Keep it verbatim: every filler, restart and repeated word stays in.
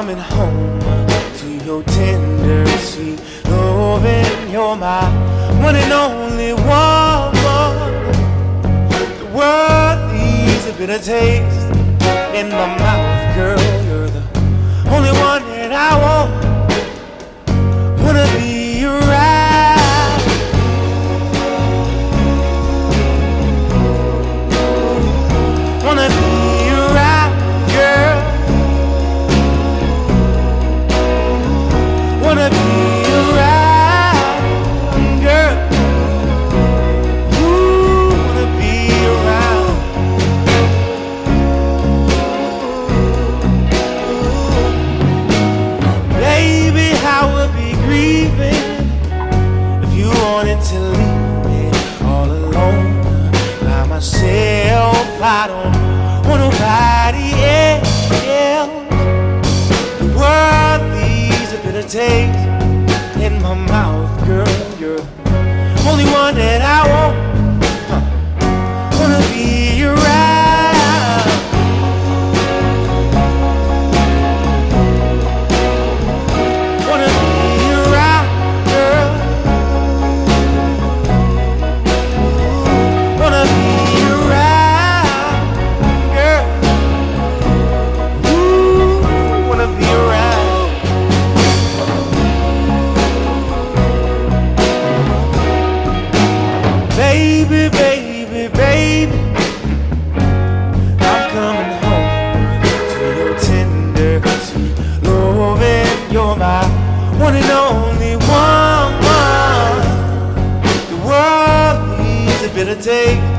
coming home to your tender, sweet loving. You're my one and only woman. The world needs a bitter taste in my mouth, girl. You're the only one that I want. Wanna be around. Wanna be around, girl. Wanna be around, girl. Ooh, wanna be around. Baby, I would be grieving if you wanted to leave me all alone by myself. I don't want nobody else. The world needs a bitter taste in my mouth, girl. You're the only one that I want. Huh. Wanna be around. Wanna be around, girl. Wanna be around, girl. Ooh, wanna be around. Baby, baby, baby, I'm coming home to your tender, sweet loving. You're my one and only woman. The world needs a bitter taste